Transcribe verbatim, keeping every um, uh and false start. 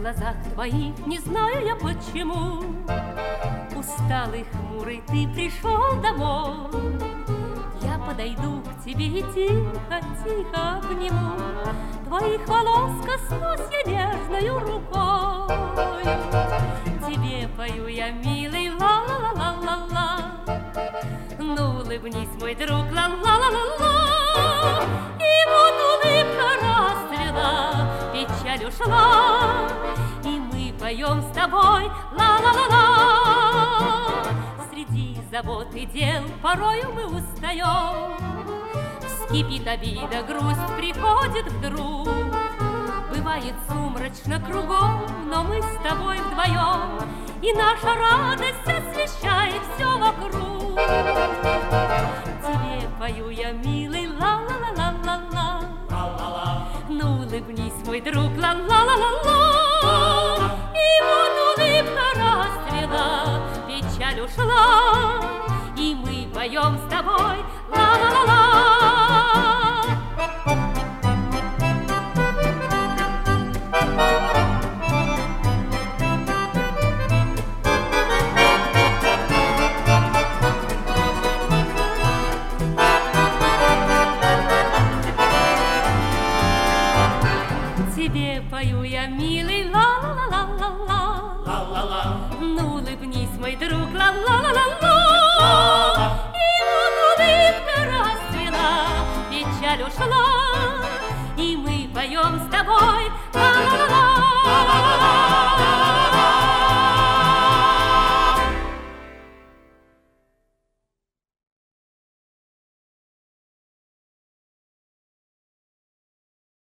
глазах твоих, не знаю я почему. Усталый, хмурый, ты пришел домой. Я подойду к тебе и тихо, тихо обниму. Твоих волос коснусь я нежною рукой. Тебе пою я, милый, ла-ла-ла-ла-ла-ла. Ну, улыбнись, мой друг, ла-ла-ла-ла-ла. И вот улыбка расцвела, печаль ушла, и мы поем с тобой ла-ла-ла-ла. Среди забот и дел порою мы устаем, вскипит обида, грусть приходит вдруг. Бывает сумрачно кругом, но мы с тобой вдвоем, и наша радость освещает все вокруг. Тебе пою я, милый, ла-ла-ла-ла-ла-ла. Ну, улыбнись, мой друг, ла-ла-ла-ла-ла. И вот улыбка расцвела, печаль ушла, и мы поем с тобой ла-ла-ла-ла. Тебе пою я, милый, ла-ла-ла-ла-ла. Ла-ла-ла. Ну, улыбнись, мой друг, ла-ла-ла-ла-ла. И вот улыбка расцвела, печаль ушла, и мы поем с тобой ла-ла-ла-ла.